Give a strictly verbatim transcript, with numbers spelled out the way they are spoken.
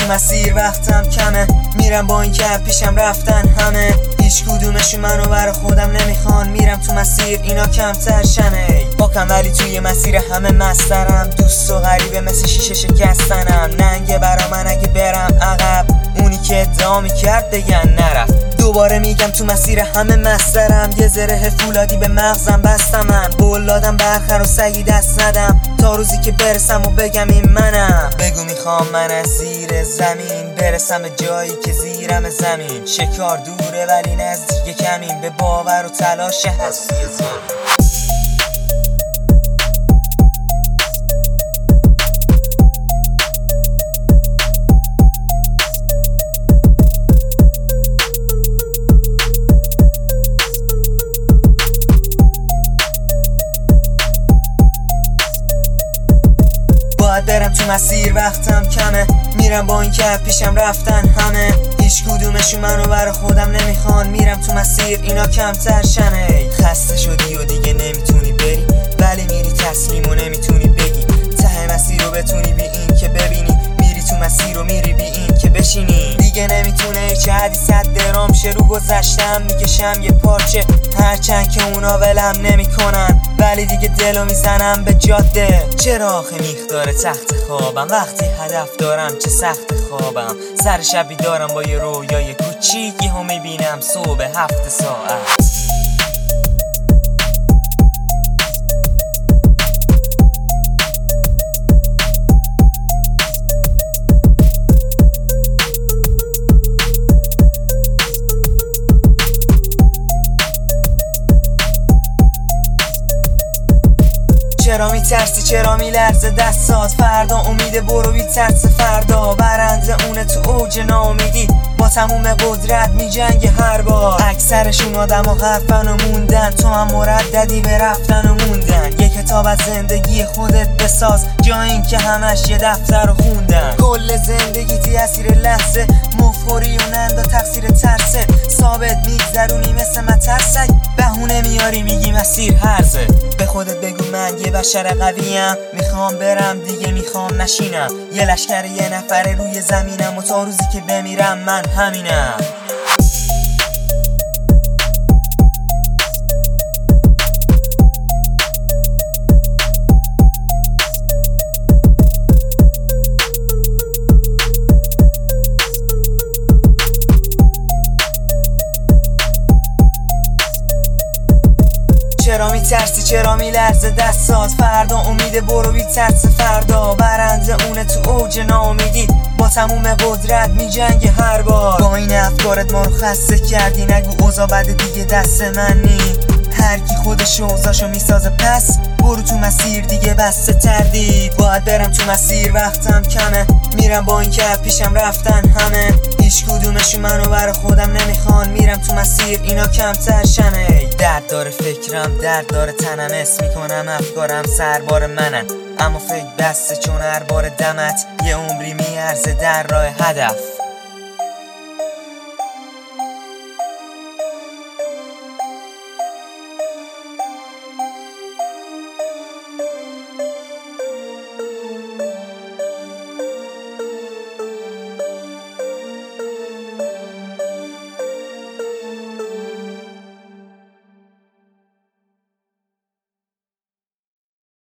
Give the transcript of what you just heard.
تو مسیر وقتم کمه، میرم با این که پیشم رفتن همه، هیچ کدومشون منو بر خودم نمیخوان. میرم تو مسیر اینا کمتر شنه، پاکم ولی توی مسیر همه مسترم، دوست و غریبه مثل شیشه شکستنم. ننگه برا من اگه برم عقب، اونی که ادعا میکرد بگن نرفت. دوباره میگم تو مسیر همه مسترم، یه زره فولادی به مغزم بستم، من قول دادم برخر و سگی دست ندم تا روزی که برسم و بگم این منم. بگو میخوام من از زیر زمین برسم به جایی که زیرم زمین، شکار دوره ولی نزدیک کمین، به باور و تلاش هستی زمین. باید برم تو مسیر وقتم کمه، میرم با این که پیشم رفتن همه، هیچ کدومشون منو بر خودم نمیخوان. میرم تو مسیر اینا کمتر شنه، خسته شدی و دیگه نمیتونی بری ولی میری تسلیم و نمیتونی بگی، ته مسیر رو بتونی بی این که ببینی، میری تو مسیر و میری بی این که بشینی. دیگه نمیتونه هیچ حدی صد درام شه، رو گذشتم میکشم یه پارچه، هرچند که اونا ولم نمیکنن ولی دیگه دلو میزنم به جاده. چرا آخه میخ داره تخت خوابم، وقتی هدف دارم چه سخت خوابم، سر شبی دارم با یه رویای کوچیک، یهو میبینم صبح هفت ساعت. چرا میترسی چرا میلرزه دستات، فردا امید برو بی ترس فردا، برنده اونه تو اوج ناامیدی، با تموم قدرت میجنگه هر بار. اکثرشون آدم و حرفن و موندن، تو هم مرددی به رفتن و موندن. یه کتاب از زندگی خودت بساز جا این که همش یه دفتر رو خوندن. کل زندگی تی اسیر لحظه، مفخوری و نندا تقصیر ترسه، ثابت میگذرونی مثل مترسک، بهونه میاری میگی مسیر هرزه. به خودت بگو من یه بشر قویم، میخوام برم دیگه میخوام نشینم، یه لشکر یه نفره روی زمینم و تا روزی که بمیرم من همینم. چرا میترسی چرا میلرزه دستات، فردا امید برو بی ترس فردا، برنده اونه تو اوج ناامیدی، با تموم قدرت میجنگه هر بار. با این افکارت ما رو خسته کردی، نگو اوضاع بده دیگه دست من نی، هر کی خودش اوضاعشو میسازه پس برو تو مسیر دیگه بسته تردید. باید برم تو مسیر وقتم کمه، میرم با این که پیشم رفتن همه، هیچ کدومشون منو بر خودم نمیخوان. میرم تو مسیر اینا کمتر شنه، درد داره فکرم درد داره تنم، اسم میکنم افکارم سربار منن، اما فکر بسته چون هر بار دمت یه عمری میارزه در راه هدف.